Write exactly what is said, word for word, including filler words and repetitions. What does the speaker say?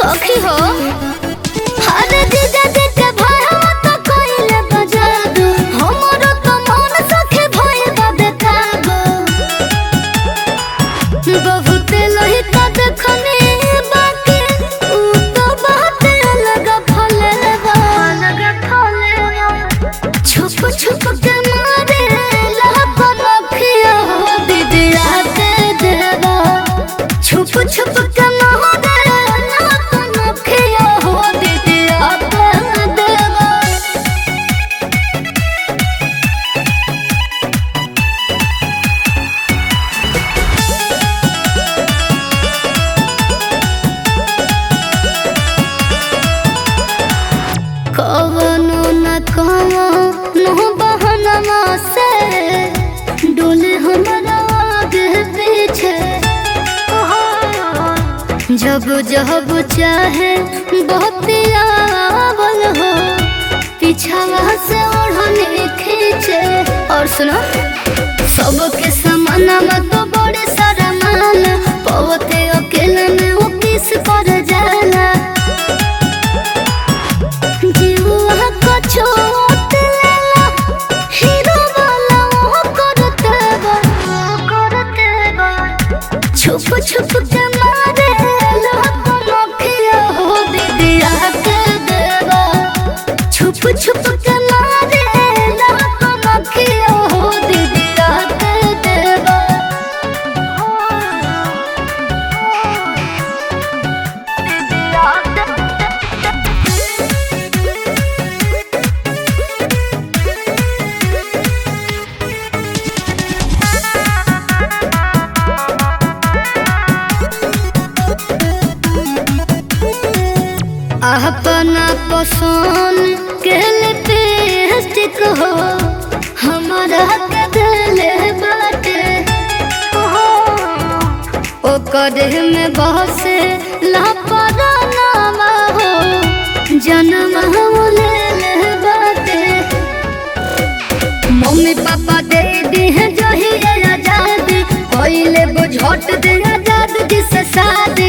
सखी हो अरे जीजा जी के भाई तो कोइले बजा दो हमरो तो मन सखी भई बा देखाबो बहुत लोही का देखने बाकी ऊ तो बात अलग फलेवा अलग फलेवा छुप छुप के मारे लहपन अखिया हो दीदिया के देवा छुप छुप के मारे लहपन अखिया हो दीदिया के देवा कवनो न कवनो बहनवा से डोले हमरा आगे पीछे जब जब चाहे बहतियावल हो पीछावा से ओढ़ने खींचे और सुनो सबके समानमा तो बड़े सारा माला पवते अकेले में वो किस पर जाला जीवा को छोट लेला हीरो वाला वो करते बा करते बा छुप छुप के मारे लहपन अखिया हो दीदिया के देवा छुप छुप के मारे लहपन अखिया हो दीदिया के देवा दीदिया के अपना पसंद के लिपस्टिक हो हमारा के दिले बाटे ओ कदे में बहसे लापरनामा हो जन्म हो ले ले बाटे मम्मी पापा दे दी है जो ही आजादी कोइले बुझट दे आजाद जिससे शादी